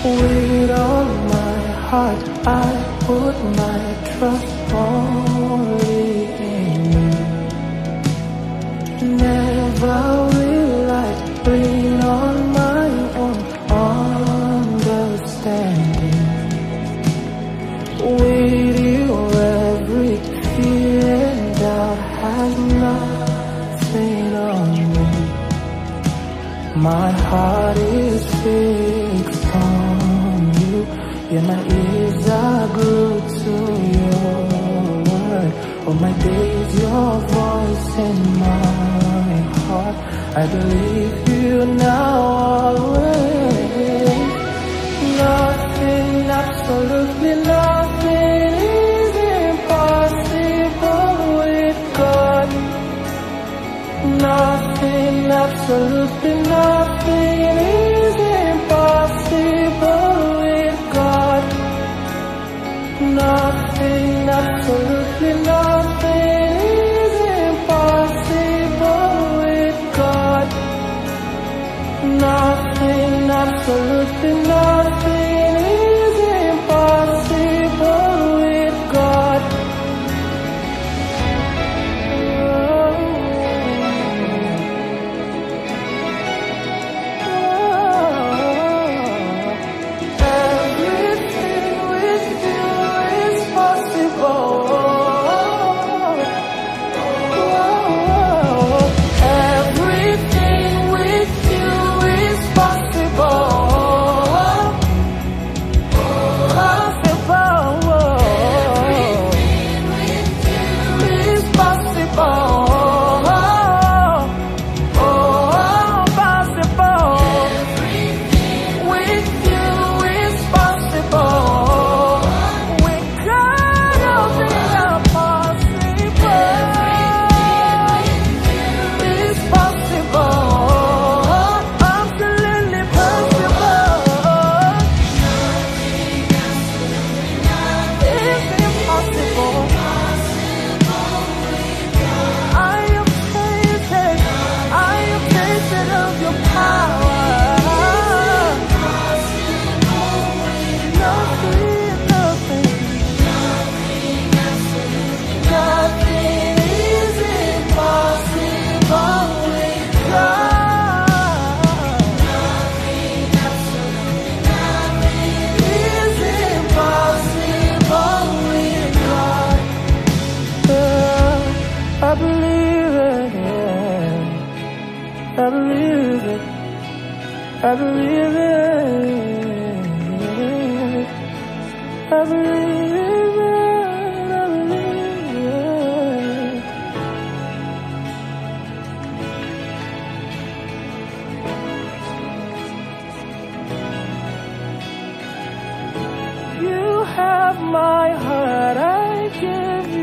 With all my heart, I put my trust only in you. Never will I lean on my own understanding. With you, every fear and doubt has nothing on me. My heart is fixed on you. Yeah, my ears are glued to your word. All my days, your voice in my heart. I believe you now, always. Nothing, absolutely nothing is impossible with God. Nothing, absolutely nothing is impossible with God. Nothing, absolutely nothing is impossible with God. Nothing, absolutely nothing is impossible with God. Everything with you is possible. Everything with you is possible. I believe it, yeah. I believe it. I believe it. I believe it. I believe it. You have my heart, I give you